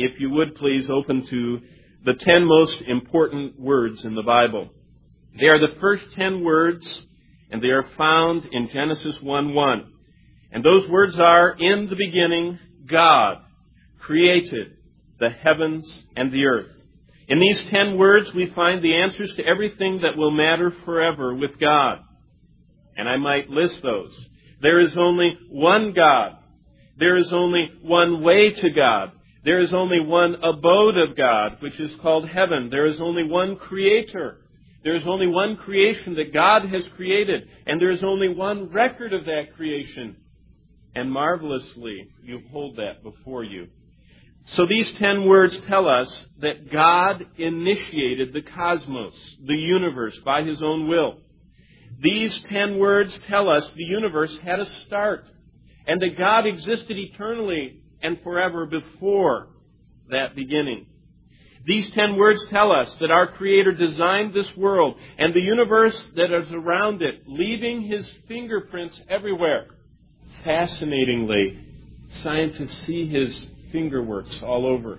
if you would please open to the 10 most important words in the Bible. They are the first 10 words, and they are found in Genesis 1:1. And those words are, "In the beginning, God created the heavens and the earth." In these 10 words, we find the answers to everything that will matter forever with God. And I might list those. There is only one God. There is only one way to God. There is only one abode of God, which is called heaven. There is only one Creator. There is only one creation that God has created. And there is only one record of that creation. And marvelously, you hold that before you. So these 10 words tell us that God initiated the cosmos, the universe, by His own will. These 10 words tell us the universe had a start, and that God existed eternally and forever before that beginning. These 10 words tell us that our Creator designed this world and the universe that is around it, leaving His fingerprints everywhere. Fascinatingly, scientists see His fingerworks all over.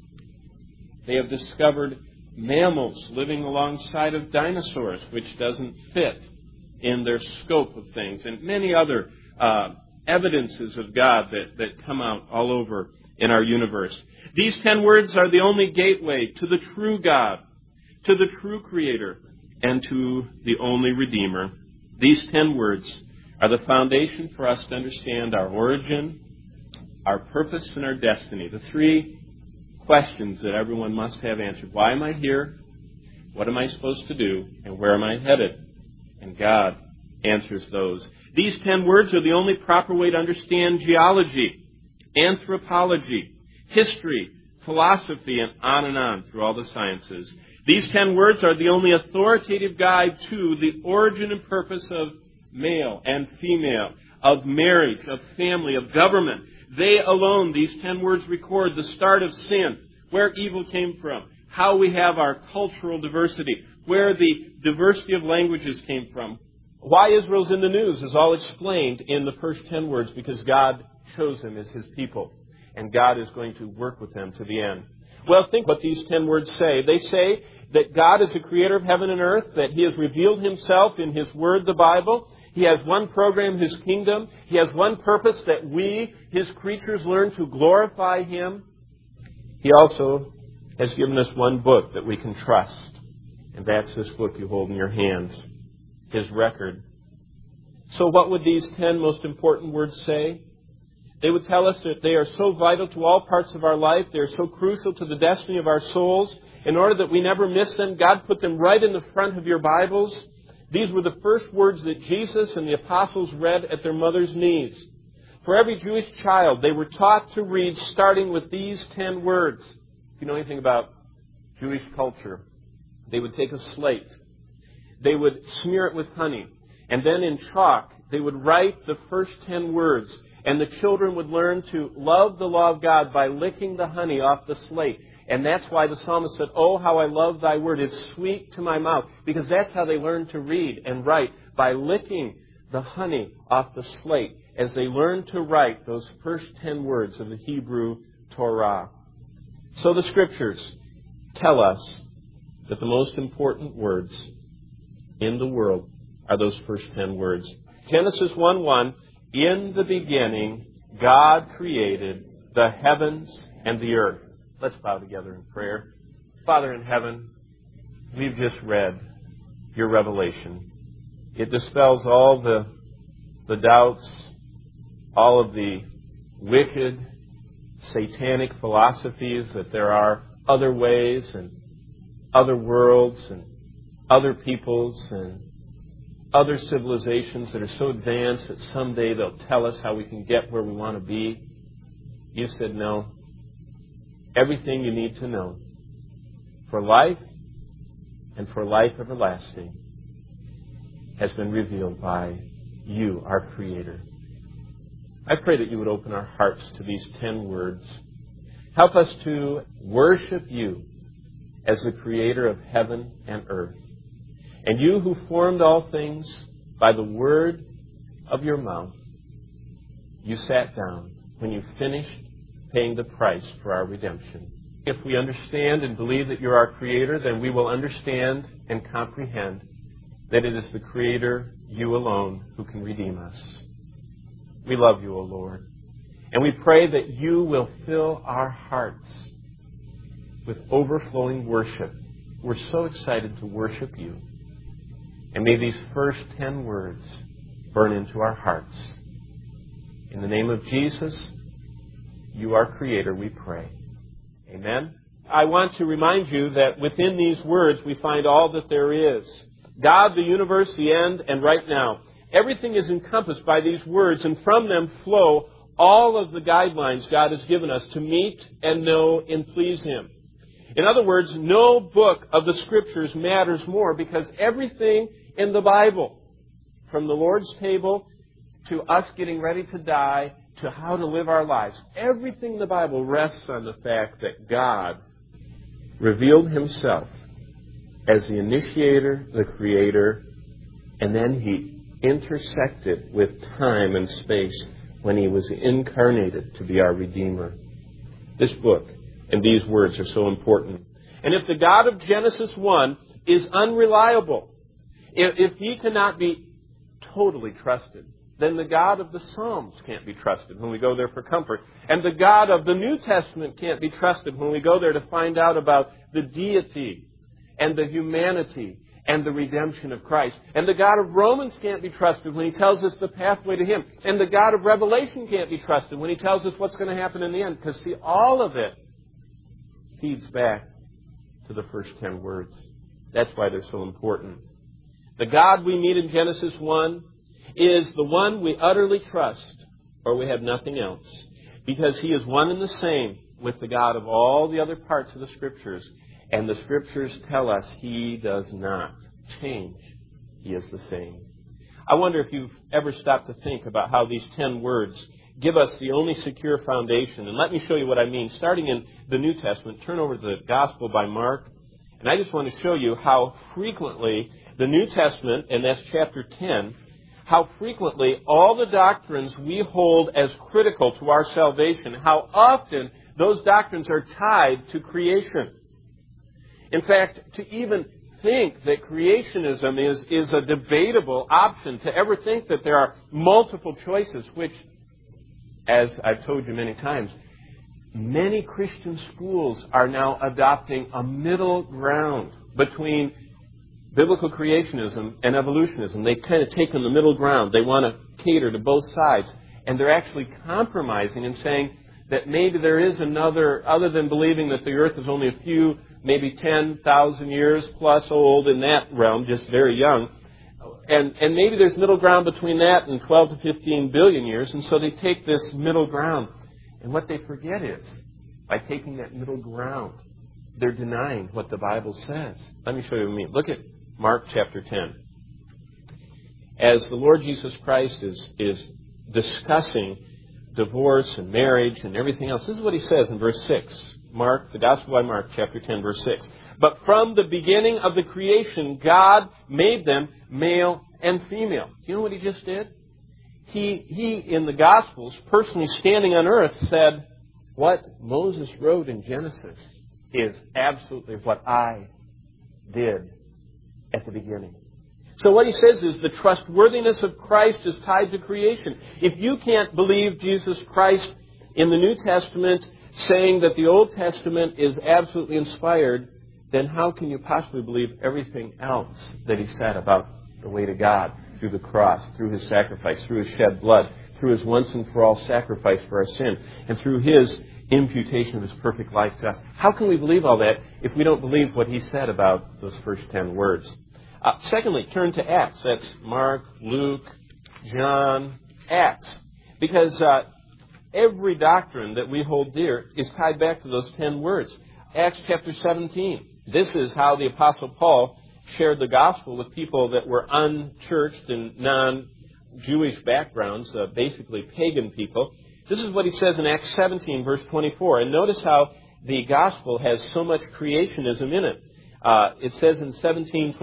They have discovered mammals living alongside of dinosaurs, which doesn't fit in their scope of things, and many other evidences of God that come out all over in our universe. These 10 words are the only gateway to the true God, to the true Creator, and to the only Redeemer. These 10 words are the foundation for us to understand our origin, our purpose, and our destiny. The 3 questions that everyone must have answered. Why am I here? What am I supposed to do? And where am I headed? And God answers those. These 10 words are the only proper way to understand geology, anthropology, history, philosophy, and on through all the sciences. These 10 words are the only authoritative guide to the origin and purpose of male and female, of marriage, of family, of government. They alone, these 10 words, record the start of sin, where evil came from, how we have our cultural diversity, where the diversity of languages came from. Why Israel's in the news is all explained in the first 10 words, because God chose them as His people, and God is going to work with them to the end. Well, think what these 10 words say. They say that God is the creator of heaven and earth, that He has revealed Himself in His Word, the Bible. He has one program, His kingdom. He has one purpose, that we, His creatures, learn to glorify Him. He also has given us one book that we can trust. And that's this book you hold in your hands, His record. So what would these 10 most important words say? They would tell us that they are so vital to all parts of our life. They are so crucial to the destiny of our souls. In order that we never miss them, God put them right in the front of your Bibles. These were the first words that Jesus and the apostles read at their mother's knees. For every Jewish child, they were taught to read starting with these 10 words. If you know anything about Jewish culture, they would take a slate. They would smear it with honey. And then in chalk, they would write the first 10 words. And the children would learn to love the law of God by licking the honey off the slate. And that's why the psalmist said, "Oh, how I love thy word. It's sweet to my mouth." Because that's how they learned to read and write, by licking the honey off the slate as they learned to write those first 10 words of the Hebrew Torah. So the Scriptures tell us that the most important words in the world are those first 10 words. Genesis 1:1, "In the beginning, God created the heavens and the earth." Let's bow together in prayer. Father in heaven, we've just read your revelation. It dispels all the doubts, all of the wicked, satanic philosophies that there are other ways and other worlds and other peoples and other civilizations that are so advanced that someday they'll tell us how we can get where we want to be. You said no. Everything you need to know for life and for life everlasting has been revealed by you, our Creator. I pray that you would open our hearts to these 10 words. Help us to worship you as the Creator of heaven and earth. And you who formed all things by the word of your mouth, you sat down when you finished paying the price for our redemption. If we understand and believe that you're our Creator, then we will understand and comprehend that it is the Creator, you alone, who can redeem us. We love you, O Lord. And we pray that you will fill our hearts with overflowing worship. We're so excited to worship you. And may these first 10 words burn into our hearts. In the name of Jesus, you, our Creator, we pray. Amen. I want to remind you that within these words we find all that there is. God, the universe, the end, and right now. Everything is encompassed by these words, and from them flow all of the guidelines God has given us to meet and know and please Him. In other words, no book of the Scriptures matters more, because everything in the Bible, from the Lord's table to us getting ready to die to how to live our lives, everything in the Bible rests on the fact that God revealed Himself as the initiator, the Creator, and then He intersected with time and space when He was incarnated to be our Redeemer. This book and these words are so important. And if the God of Genesis 1 is unreliable, if He cannot be totally trusted, then the God of the Psalms can't be trusted when we go there for comfort. And the God of the New Testament can't be trusted when we go there to find out about the deity and the humanity and the redemption of Christ. And the God of Romans can't be trusted when He tells us the pathway to Him. And the God of Revelation can't be trusted when He tells us what's going to happen in the end. Because, see, all of it feeds back to the first 10 words. That's why they're so important. The God we meet in Genesis 1 is the one we utterly trust, or we have nothing else. Because He is one and the same with the God of all the other parts of the Scriptures. And the Scriptures tell us He does not change. He is the same. I wonder if you've ever stopped to think about how these 10 words give us the only secure foundation. And let me show you what I mean. Starting in the New Testament, turn over to the Gospel by Mark. And I just want to show you how frequently the New Testament, and that's chapter 10, how frequently all the doctrines we hold as critical to our salvation, how often those doctrines are tied to creation. In fact, to even think that creationism is a debatable option, to ever think that there are multiple choices, which, as I've told you many times, many Christian schools are now adopting a middle ground between biblical creationism and evolutionism. They've kind of taken the middle ground. They want to cater to both sides. And they're actually compromising and saying that maybe there is another, other than believing that the earth is only a few, maybe 10,000 years plus old in that realm, just very young. And maybe there's middle ground between that and 12 to 15 billion years. And so they take this middle ground. And what they forget is, by taking that middle ground, they're denying what the Bible says. Let me show you what I mean. Look at Mark chapter 10. As the Lord Jesus Christ is discussing divorce and marriage and everything else, this is what He says in verse 6. Mark, the Gospel by Mark, chapter 10, verse 6. But from the beginning of the creation, God made them male and female. Do you know what He just did? He in the Gospels, personally standing on earth, said, what Moses wrote in Genesis is absolutely what I did at the beginning. So what he says is the trustworthiness of Christ is tied to creation. If you can't believe Jesus Christ in the New Testament, saying that the Old Testament is absolutely inspired, then how can you possibly believe everything else that He said about the way to God through the cross, through His sacrifice, through His shed blood, through His once and for all sacrifice for our sin, and through His imputation of His perfect life to us? How can we believe all that if we don't believe what He said about those first 10 words? Secondly, turn to Acts. That's Mark, Luke, John, Acts. Because every doctrine that we hold dear is tied back to those 10 words. Acts chapter 17. This is how the Apostle Paul shared the gospel with people that were unchurched and non-Jewish backgrounds, basically pagan people. This is what he says in Acts 17, verse 24. And notice how the gospel has so much creationism in it. It says in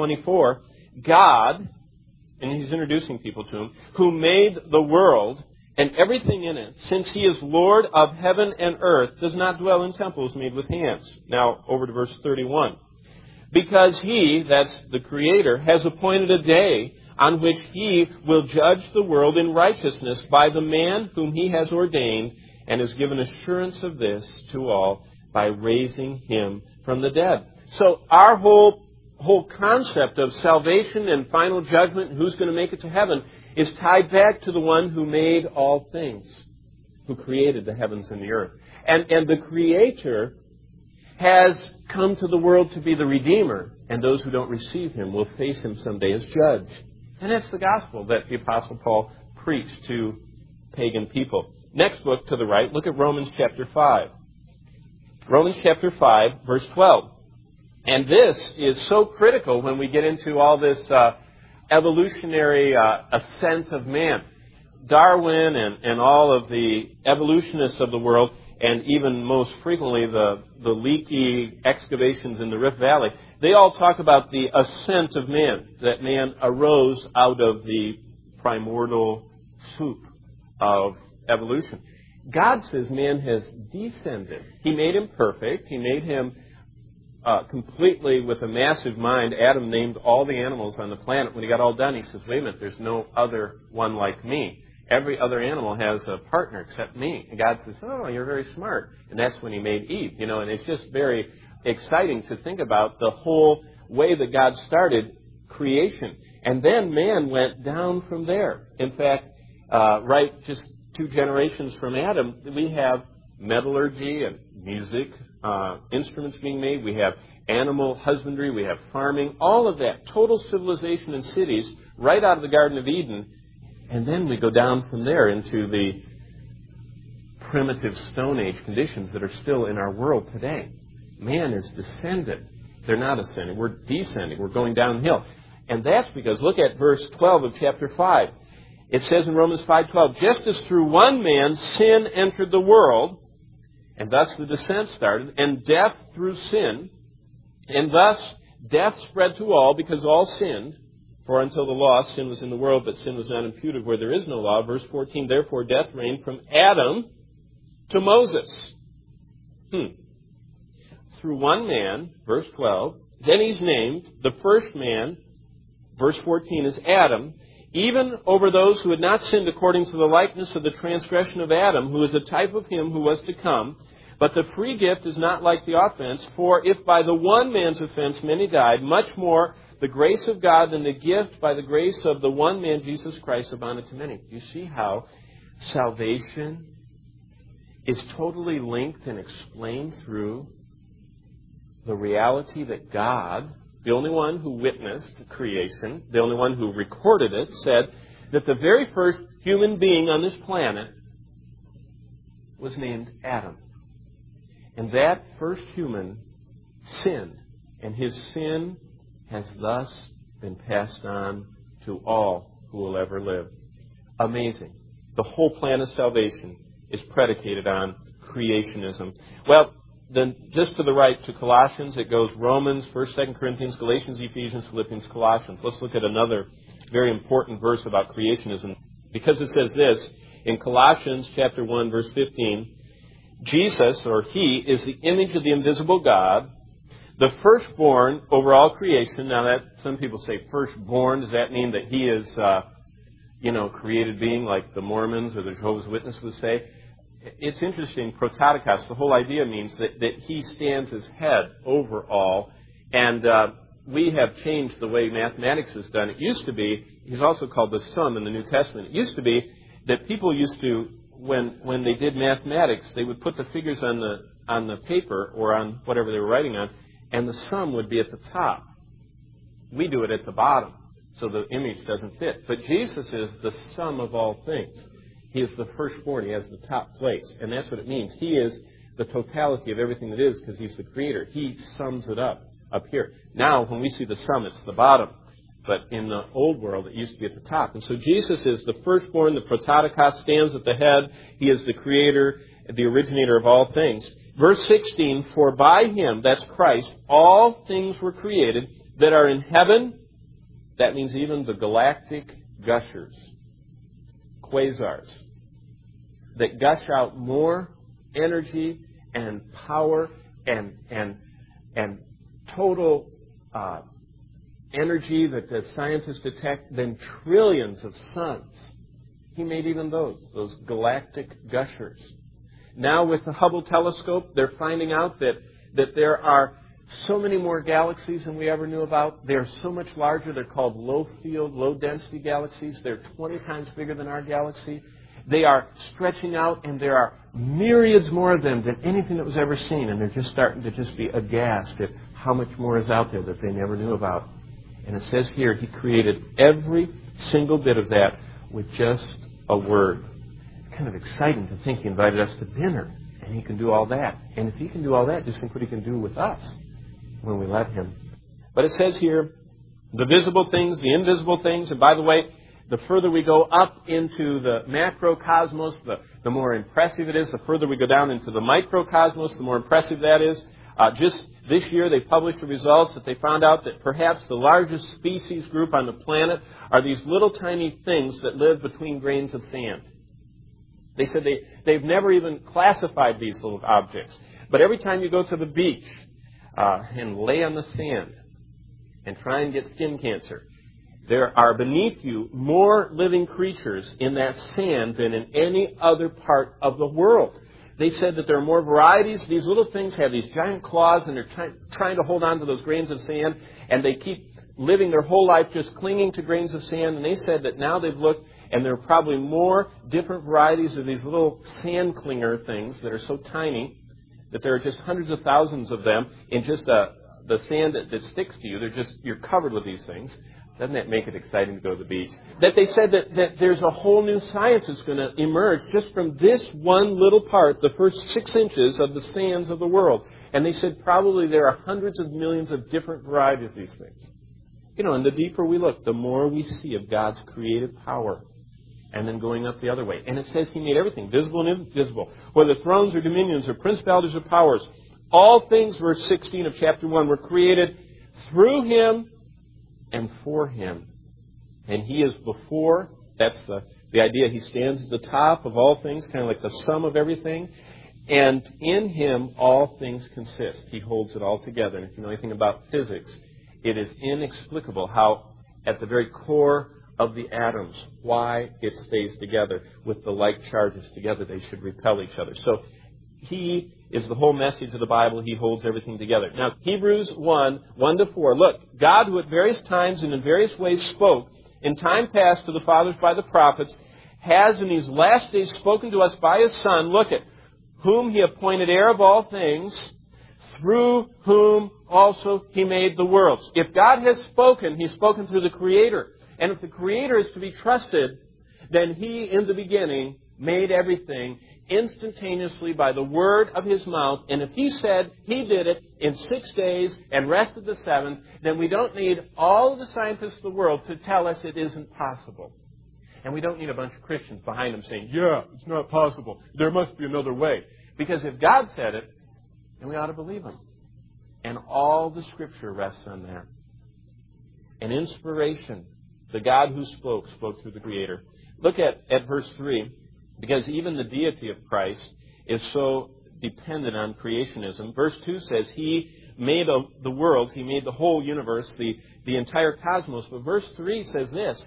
17:24, God, and he's introducing people to Him, who made the world and everything in it, since He is Lord of heaven and earth, does not dwell in temples made with hands. Now, over to verse 31. Because He, that's the Creator, has appointed a day on which He will judge the world in righteousness by the man whom He has ordained, and has given assurance of this to all by raising Him from the dead. So our whole concept of salvation and final judgment, who's going to make it to heaven, is tied back to the one who made all things, who created the heavens and the earth. And the Creator has come to the world to be the Redeemer, and those who don't receive Him will face Him someday as judge. And that's the gospel that the Apostle Paul preached to pagan people. Next book to the right, look at Romans chapter 5. Romans chapter 5, verse 12. And this is so critical when we get into all this evolutionary ascent of man. Darwin and all of the evolutionists of the world, and even most frequently the leaky excavations in the Rift Valley, they all talk about the ascent of man, that man arose out of the primordial soup of evolution. God says man has descended. He made him perfect. He made him completely with a massive mind. Adam named all the animals on the planet. When he got all done, he says, wait a minute, there's no other one like me. Every other animal has a partner except me. And God says, oh, you're very smart. And that's when He made Eve. And it's just very exciting to think about the whole way that God started creation. And then man went down from there. In fact, right just 2 generations from Adam, we have metallurgy and music, instruments being made. We have animal husbandry. We have farming. All of that. Total civilization in cities right out of the Garden of Eden. And then we go down from there into the primitive Stone Age conditions that are still in our world today. Man is descended. They're not ascending. We're descending. We're going downhill. And that's because, look at verse 12 of chapter 5. It says in Romans 5:12, just as through one man sin entered the world, and thus the descent started, and death through sin, and thus death spread to all because all sinned. For until the law, sin was in the world, but sin was not imputed where there is no law. Verse 14, therefore death reigned from Adam to Moses. Through one man, verse 12, then he's named, the first man, verse 14, is Adam, even over those who had not sinned according to the likeness of the transgression of Adam, who is a type of him who was to come. But the free gift is not like the offense, for if by the one man's offense many died, much more the grace of God and the gift by the grace of the one man, Jesus Christ, abounded to many. Do you see how salvation is totally linked and explained through the reality that God, the only one who witnessed creation, the only one who recorded it, said that the very first human being on this planet was named Adam. And that first human sinned, and his sin has thus been passed on to all who will ever live. Amazing. The whole plan of salvation is predicated on creationism. Well, then just to the right to Colossians, it goes Romans, 1st, 2nd Corinthians, Galatians, Ephesians, Philippians, Colossians. Let's look at another very important verse about creationism. Because it says this, in Colossians chapter 1, verse 15, Jesus, or He, is the image of the invisible God, the firstborn over all creation. Now that some people say firstborn, does that mean that He is, created being like the Mormons or the Jehovah's Witnesses would say? It's interesting, prototokos, the whole idea means that He stands as head over all. And we have changed the way mathematics is done. It used to be, He's also called the Son in the New Testament. It used to be that people used to, when they did mathematics, they would put the figures on the paper or on whatever they were writing on, and the sum would be at the top. We do it at the bottom, so the image doesn't fit. But Jesus is the sum of all things. He is the firstborn. He has the top place. And that's what it means. He is the totality of everything that is because He's the Creator. He sums it up here. Now, when we see the sum, it's the bottom. But in the old world, it used to be at the top. And so Jesus is the firstborn. The prototokos stands at the head. He is the Creator, the originator of all things. Verse 16, for by Him, that's Christ, all things were created that are in heaven. That means even the galactic gushers, quasars, that gush out more energy and power and total energy that the scientists detect than trillions of suns. He made even those galactic gushers. Now with the Hubble telescope, they're finding out that there are so many more galaxies than we ever knew about. They're so much larger. They're called low-field, low-density galaxies. They're 20 times bigger than our galaxy. They are stretching out, and there are myriads more of them than anything that was ever seen. And they're just starting to just be aghast at how much more is out there that they never knew about. And it says here, He created every single bit of that with just a word. It's kind of exciting to think He invited us to dinner, and He can do all that. And if He can do all that, just think what He can do with us when we let Him. But it says here, the visible things, the invisible things, and by the way, the further we go up into the macrocosmos, the more impressive it is. The further we go down into the microcosmos, the more impressive that is. Just this year, they published the results that they found out that perhaps the largest species group on the planet are these little tiny things that live between grains of sand. They said they've never even classified these little objects. But every time you go to the beach and lay on the sand and try and get skin cancer, there are beneath you more living creatures in that sand than in any other part of the world. They said that there are more varieties. These little things have these giant claws, and they're trying to hold on to those grains of sand, and they keep living their whole life just clinging to grains of sand. And they said that now they've looked, and there are probably more different varieties of these little sand clinger things that are so tiny that there are just hundreds of thousands of them in just the sand that sticks to you. You're covered with these things. Doesn't that make it exciting to go to the beach? That they said that there's a whole new science that's going to emerge just from this one little part, the first 6 inches of the sands of the world. And they said probably there are hundreds of millions of different varieties of these things. You know, and the deeper we look, the more we see of God's creative power. And then going up the other way. And it says He made everything, visible and invisible, whether thrones or dominions or principalities or powers. All things, verse 16 of chapter 1, were created through Him and for Him. And He is before. That's the idea. He stands at the top of all things, kind of like the sum of everything. And in Him all things consist. He holds it all together. And if you know anything about physics, it is inexplicable how at the very core of the atoms, why it stays together. With the like charges together, they should repel each other. So He is the whole message of the Bible. He holds everything together. Now, Hebrews 1:1-4. Look, God, who at various times and in various ways spoke in time past to the fathers by the prophets, has in these last days spoken to us by His Son. Look at whom He appointed heir of all things, through whom also He made the worlds. If God has spoken, He's spoken through the Creator. And if the Creator is to be trusted, then He, in the beginning, made everything instantaneously by the word of His mouth. And if He said He did it in 6 days and rested the seventh, then we don't need all of the scientists of the world to tell us it isn't possible. And we don't need a bunch of Christians behind them saying, yeah, it's not possible. There must be another way. Because if God said it, then we ought to believe Him. And all the Scripture rests on that. And inspiration, the God who spoke through the Creator. Look at verse 3, because even the deity of Christ is so dependent on creationism. Verse 2 says He made the worlds, He made the whole universe, the entire cosmos. But verse 3 says this,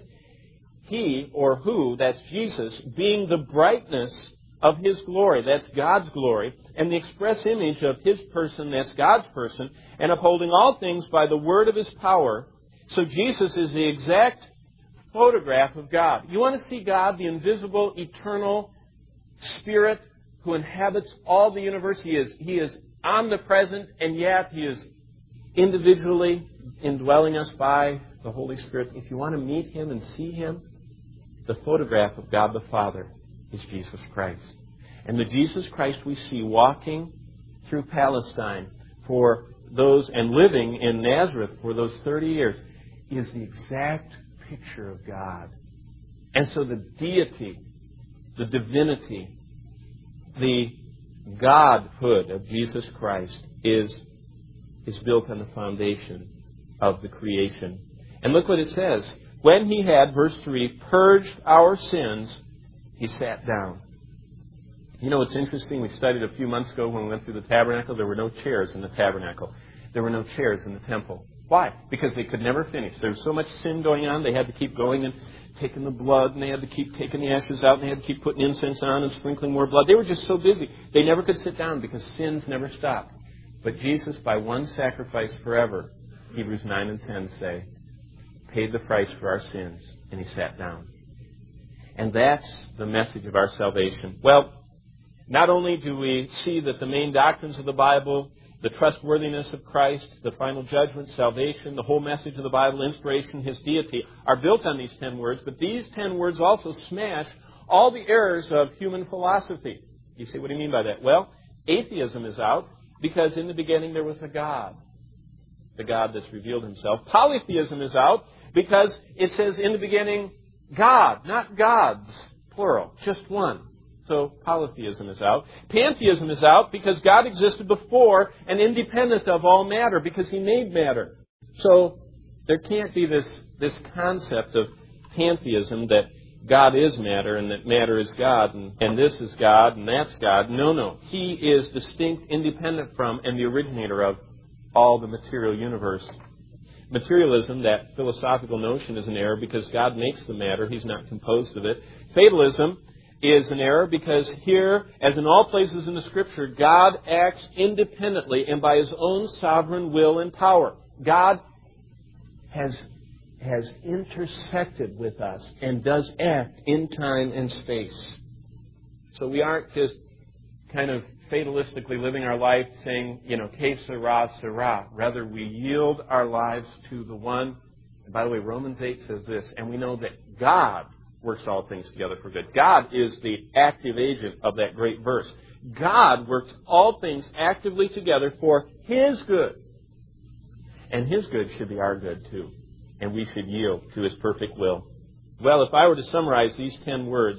He, or who, that's Jesus, being the brightness of His glory, that's God's glory, and the express image of His person, that's God's person, and upholding all things by the word of His power. So Jesus is the exact photograph of God. You want to see God, the invisible, eternal Spirit who inhabits all the universe. He is omnipresent, and yet He is individually indwelling us by the Holy Spirit. If you want to meet Him and see Him, the photograph of God the Father is Jesus Christ. And the Jesus Christ we see walking through Palestine for those, and living in Nazareth for those 30 years, is the exact picture of God. And so the deity, the divinity, the Godhood of Jesus Christ is built on the foundation of the creation. And look what it says. When He had, verse 3, purged our sins, He sat down. You know, it's interesting. We studied a few months ago when we went through the tabernacle. There were no chairs in the tabernacle. There were no chairs in the temple. Why? Because they could never finish. There was so much sin going on, they had to keep going and taking the blood, and they had to keep taking the ashes out, and they had to keep putting incense on and sprinkling more blood. They were just so busy. They never could sit down because sins never stopped. But Jesus, by one sacrifice forever, Hebrews 9 and 10 say, paid the price for our sins, and He sat down. And that's the message of our salvation. Well, not only do we see that the main doctrines of the Bible, the trustworthiness of Christ, the final judgment, salvation, the whole message of the Bible, inspiration, His deity, are built on these 10 words, but these 10 words also smash all the errors of human philosophy. You say, what do you mean by that? Well, atheism is out because in the beginning there was a God, the God that's revealed Himself. Polytheism is out because it says in the beginning God, not gods, plural, just one. So polytheism is out. Pantheism is out because God existed before and independent of all matter because He made matter. So there can't be this concept of pantheism that God is matter and that matter is God and this is God and that's God. No. He is distinct, independent from, and the originator of all the material universe. Materialism, that philosophical notion, is an error because God makes the matter. He's not composed of it. Fatalism is an error because here, as in all places in the Scripture, God acts independently and by His own sovereign will and power. God has intersected with us and does act in time and space. So we aren't just kind of fatalistically living our life saying, que sera, sera. Rather, we yield our lives to the one. And by the way, Romans 8 says this, and we know that God works all things together for good. God is the active agent of that great verse. God works all things actively together for His good. And His good should be our good too. And we should yield to His perfect will. Well, if I were to summarize these 10 words,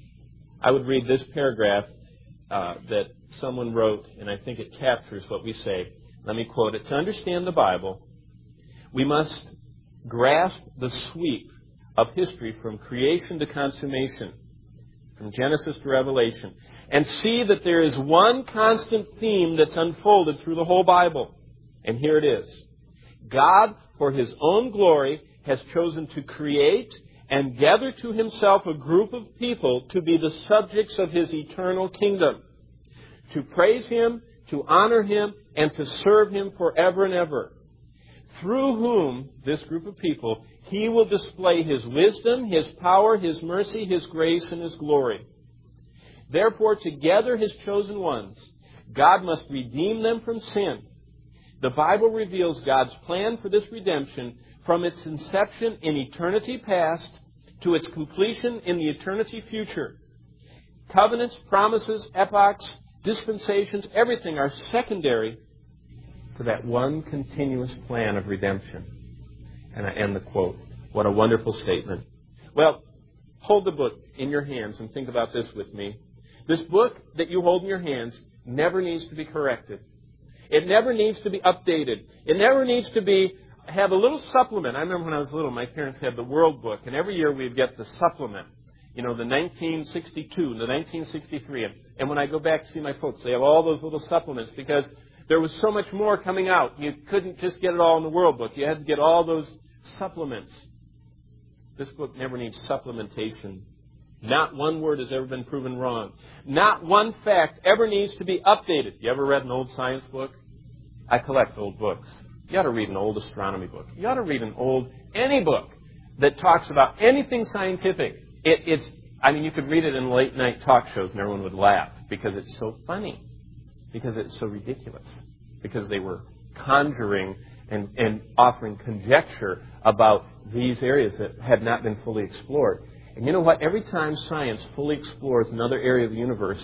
I would read this paragraph that someone wrote, and I think it captures what we say. Let me quote it. To understand the Bible, we must grasp the sweep of history from creation to consummation, from Genesis to Revelation, and see that there is one constant theme that's unfolded through the whole Bible. And here it is. God, for His own glory, has chosen to create and gather to Himself a group of people to be the subjects of His eternal kingdom, to praise Him, to honor Him, and to serve Him forever and ever. Through whom, this group of people, He will display His wisdom, His power, His mercy, His grace, and His glory. Therefore, to gather His chosen ones, God must redeem them from sin. The Bible reveals God's plan for this redemption from its inception in eternity past to its completion in the eternity future. Covenants, promises, epochs, dispensations, everything are secondary to that one continuous plan of redemption. And I end the quote. What a wonderful statement. Well, hold the book in your hands and think about this with me. This book that you hold in your hands never needs to be corrected. It never needs to be updated. It never needs to have a little supplement. I remember when I was little, my parents had the World Book, and every year we'd get the supplement. The 1962, the 1963. And when I go back to see my folks, they have all those little supplements because there was so much more coming out. You couldn't just get it all in the World Book. You had to get all those supplements. This book never needs supplementation. Not one word has ever been proven wrong. Not one fact ever needs to be updated. You ever read an old science book? I collect old books. You ought to read an old astronomy book. You ought to read any book that talks about anything scientific. You could read it in late night talk shows and everyone would laugh because it's so funny. Because it's so ridiculous. Because they were conjuring and offering conjecture about these areas that had not been fully explored. And you know what? Every time science fully explores another area of the universe,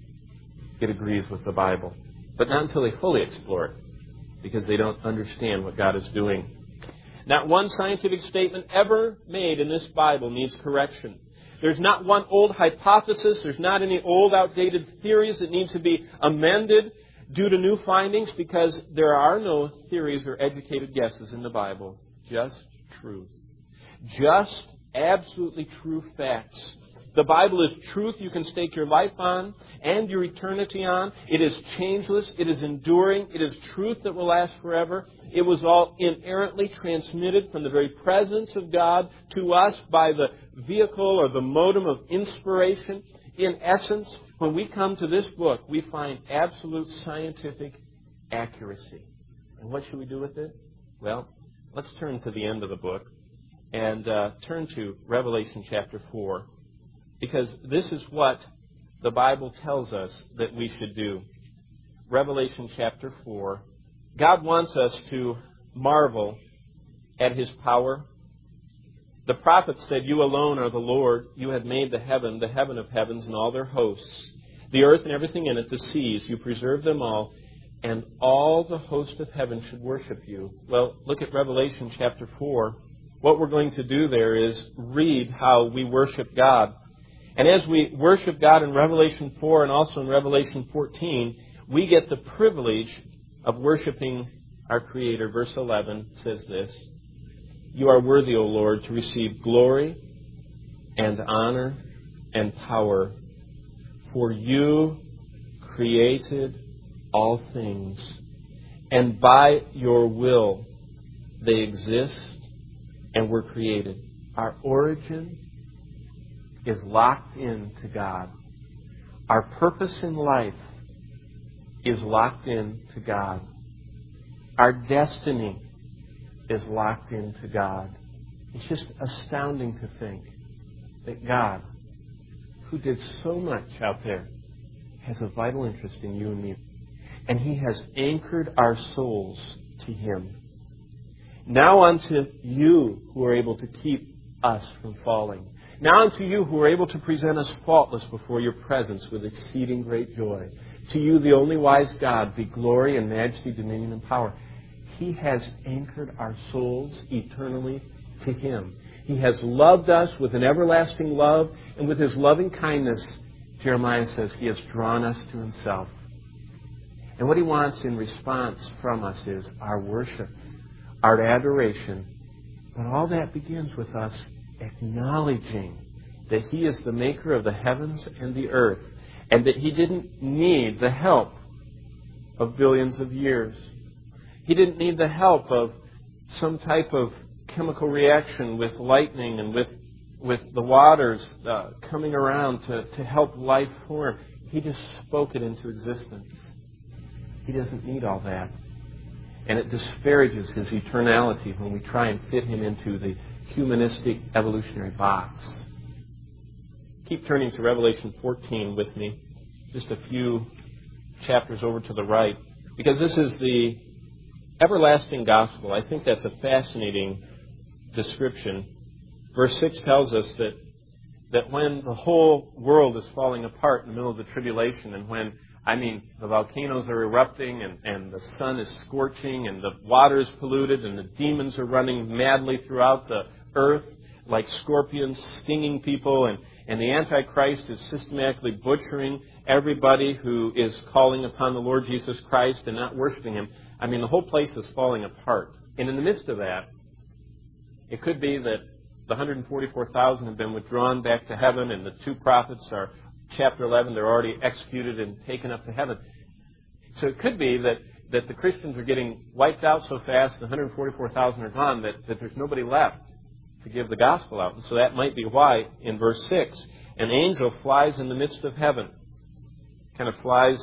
it agrees with the Bible. But not until they fully explore it, because they don't understand what God is doing. Not one scientific statement ever made in this Bible needs correction. There's not one old hypothesis. There's not any old outdated theories that need to be amended due to new findings, because there are no theories or educated guesses in the Bible. Just truth. Just absolutely true facts The Bible is truth you can stake your life on and your eternity on. It is changeless. It is enduring. It is truth that will last forever. It was all inerrantly transmitted from the very presence of God to us by the vehicle or the modem of inspiration. In essence, when we come to this book, we find absolute scientific accuracy. And what should we do with it? Well, let's turn to the end of the book and turn to Revelation chapter 4. Because this is what the Bible tells us that we should do. Revelation chapter 4. God wants us to marvel at His power. The prophet said, "You alone are the Lord. You have made the heaven of heavens, and all their hosts, the earth and everything in it, the seas. You preserve them all, and all the host of heaven should worship you." Well, look at Revelation chapter 4. What we're going to do there is read how we worship God. And as we worship God in Revelation 4 and also in Revelation 14, we get the privilege of worshiping our Creator. Verse 11 says this, "You are worthy, O Lord, to receive glory and honor and power, for you created all things, and by your will they exist and were created." Our origin is locked into God. Our purpose in life is locked into God. Our destiny is locked into God. It's just astounding to think that God, who did so much out there, has a vital interest in you and me. And He has anchored our souls to Him. Now unto you who are able to keep us from falling. Now unto you who are able to present us faultless before your presence with exceeding great joy. To you, the only wise God, be glory and majesty, dominion and power. He has anchored our souls eternally to Him. He has loved us with an everlasting love, and with His loving kindness, Jeremiah says, He has drawn us to Himself. And what He wants in response from us is our worship, our adoration. But all that begins with us acknowledging that He is the maker of the heavens and the earth, and that He didn't need the help of billions of years. He didn't need the help of some type of chemical reaction with lightning and with the waters coming around to help life form. He just spoke it into existence. He doesn't need all that. And it disparages His eternality when we try and fit Him into the humanistic evolutionary box. Keep turning to Revelation 14 with me, just a few chapters over to the right, because this is the everlasting gospel. I think that's a fascinating description. Verse 6 tells us that when the whole world is falling apart in the middle of the tribulation, and when the volcanoes are erupting and the sun is scorching and the water is polluted and the demons are running madly throughout the earth like scorpions stinging people, and the Antichrist is systematically butchering everybody who is calling upon the Lord Jesus Christ and not worshiping Him. The whole place is falling apart. And in the midst of that, it could be that the 144,000 have been withdrawn back to heaven, and the two prophets are, chapter 11, they're already executed and taken up to heaven. So it could be that the Christians are getting wiped out so fast, the 144,000 are gone, that there's nobody left to give the gospel out. And so that might be why, in verse 6, an angel flies in the midst of heaven. Kind of flies,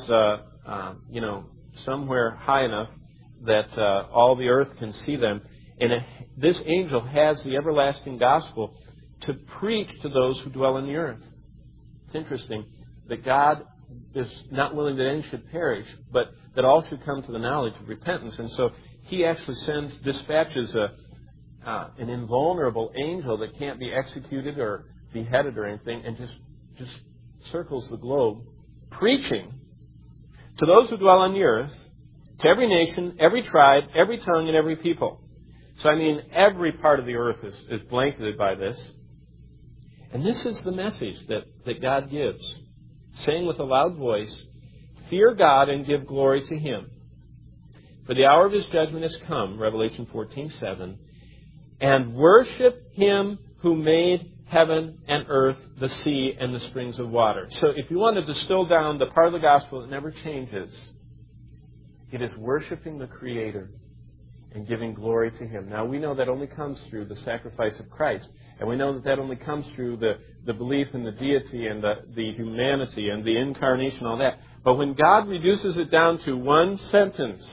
somewhere high enough that all the earth can see them. And this angel has the everlasting gospel to preach to those who dwell on the earth. It's interesting that God is not willing that any should perish, but that all should come to the knowledge of repentance. And so He actually dispatches an invulnerable angel that can't be executed or beheaded or anything, and just circles the globe, preaching to those who dwell on the earth, to every nation, every tribe, every tongue, and every people. So every part of the earth is blanketed by this. And this is the message that God gives, saying with a loud voice, "Fear God and give glory to Him. For the hour of His judgment has come," Revelation 14:7, "and worship Him who made heaven and earth, the sea, and the springs of water. So if you want to distill down the part of the gospel that never changes, it is worshiping the Creator and giving glory to Him. Now, we know that only comes through the sacrifice of Christ. And we know that that only comes through the belief in the deity and the humanity and the incarnation, all that. But when God reduces it down to one sentence,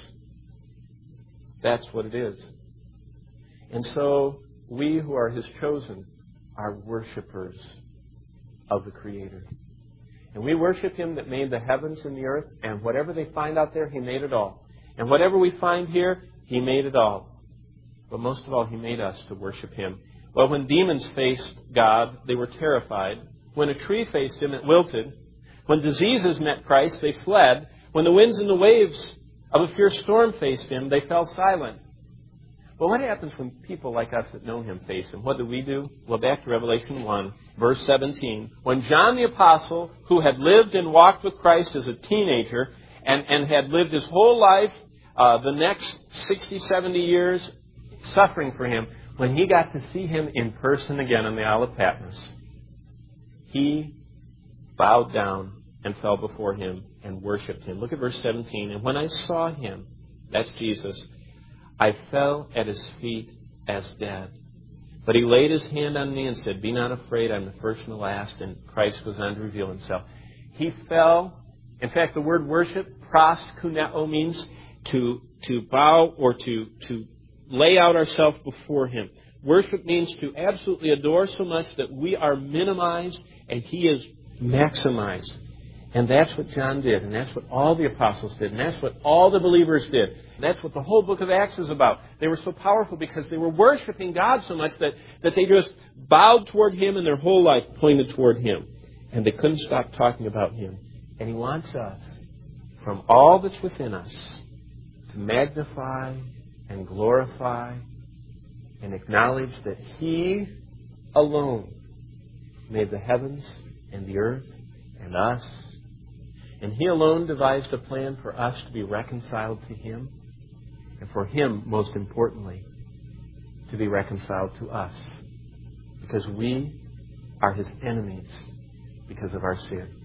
that's what it is. And so, we who are His chosen are worshipers of the Creator. And we worship Him that made the heavens and the earth, and whatever they find out there, He made it all. And whatever we find here, He made it all. But most of all, He made us to worship Him. Well, when demons faced God, they were terrified. When a tree faced Him, it wilted. When diseases met Christ, they fled. When the winds and the waves of a fierce storm faced Him, they fell silent. Well, what happens when people like us that know Him face Him? What do? Well, back to Revelation 1, verse 17. When John the Apostle, who had lived and walked with Christ as a teenager and had lived his whole life, the next 60, 70 years, suffering for Him, when he got to see Him in person again on the Isle of Patmos, he bowed down and fell before Him and worshipped Him. Look at verse 17. And when I saw Him, that's Jesus, I fell at His feet as dead. But He laid His hand on me and said, "Be not afraid, I'm the first and the last." And Christ goes on to reveal Himself. He fell. In fact, the word worship, proskuneo, means to bow or to lay out ourselves before Him. Worship means to absolutely adore so much that we are minimized and He is maximized. And that's what John did, and that's what all the apostles did, and that's what all the believers did. That's what the whole book of Acts is about. They were so powerful because they were worshiping God so much that they just bowed toward Him and their whole life pointed toward Him. And they couldn't stop talking about Him. And He wants us, from all that's within us, to magnify and glorify and acknowledge that He alone made the heavens and the earth and us. And He alone devised a plan for us to be reconciled to Him, and for Him, most importantly, to be reconciled to us, because we are His enemies because of our sin.